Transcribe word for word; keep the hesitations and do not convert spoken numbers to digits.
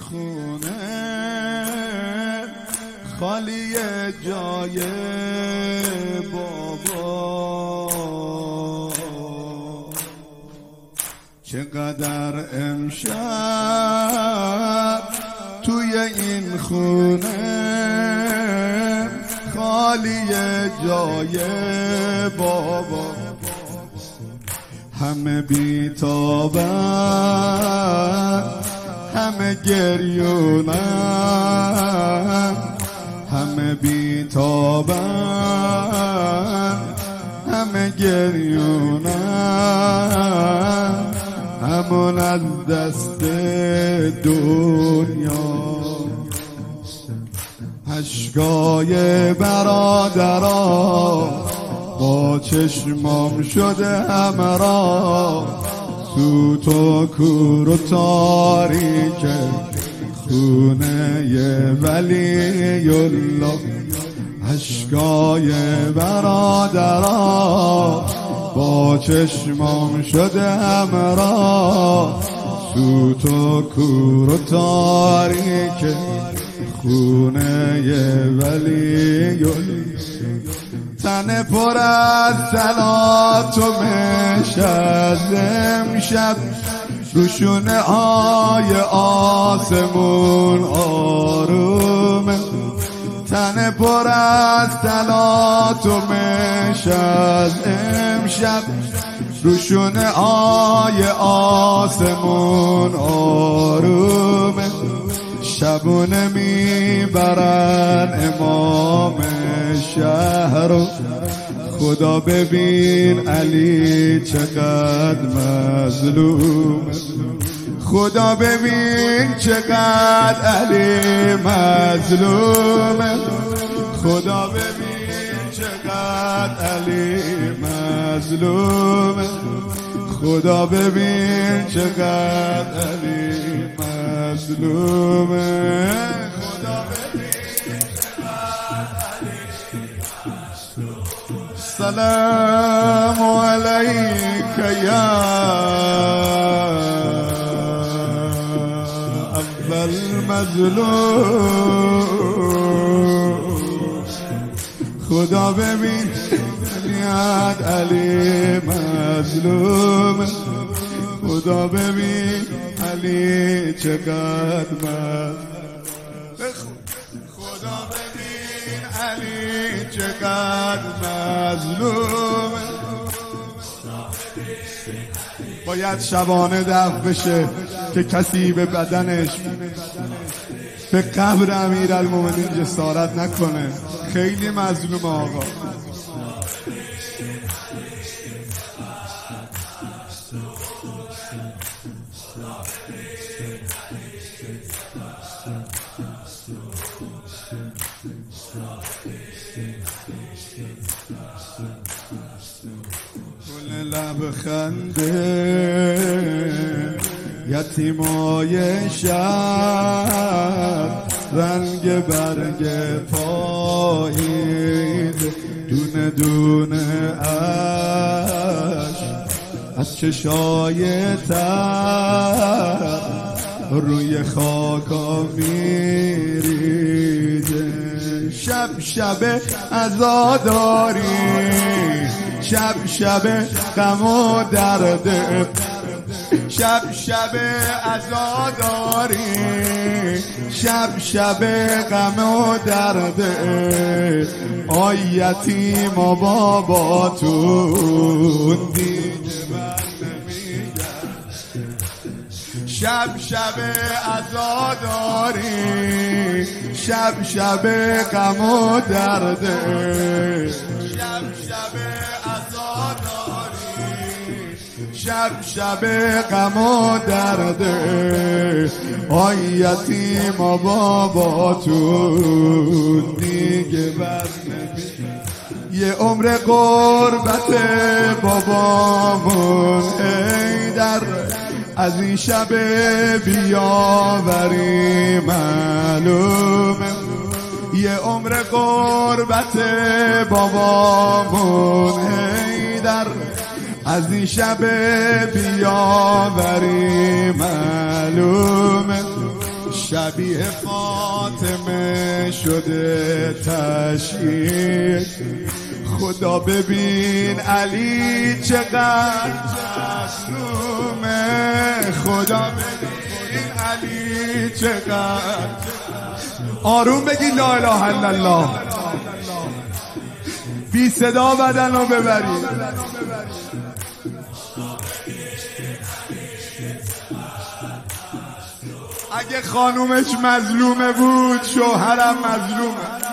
خونه خالی جای بابا، چقدر امشب توی این خونه خالی جای بابا، همه بی‌تابن همه گریونن، همه بی‌تابن همه گریونن، همون از دست دنیا. اشکای برادران با چشمام شده همراه، سوت و کور و تاریک خونه ولی الله. اشکای برادران با چشمام شده همراه، سوت و کور و تاریک خونه ولی الله. تن پر از صلات و مشک از امشب، روشونه های آسمون آرومه. تن پر از صلات و مشک از امشب، روشونه های آسمون آرومه. شبونه میبرن امام شهر، خدا ببین علی چقدر مظلوم، خدا ببین چقدر علی مظلوم، خدا ببین چقدر علی مظلوم، خدا ببین چقدر علی مظلوم، خدا ببین السلام عليك يا أبا المظلوم، خدا ببین یاد علی مظلوم، خدا ببین علی چقدر مظلوم، خدا ببین علی چقدر مظلوم. باید شبانه دفن بشه که کسی به بدنش به قبر امیرالمومنین جسارت نکنه. خیلی مظلوم آقا. گل لبخنده یتیمای شب، رنگ برگ پایید دونه دونه اش از چشای تر روی خاکا میریزه. شب شب عزاداری، شب شب غم و درد، شب شب عزاداری، شب شب غم و درد. آی یتیما باباتون دیگه بر نمیگرد. شب شب عزاداری، شب شب غم و درد، شب شب شب شب غم و درد. آی یتیما باباتون دیگه بر نمیگرد. یه عمر غربت بابامون حیدر، از این شب بیاوری معلومه. یه عمر غربت بابامون حیدر، از این شب بیاوری معلومه. شبیه فاطمه شده تشییع. خدا ببین علی چقدر مظلومه، خدا ببین علی چقدر. آروم بگی لا اله الا الله، بی صدا بدن رو ببرید. اگه خانومش مظلومه بود شوهرم مظلومه.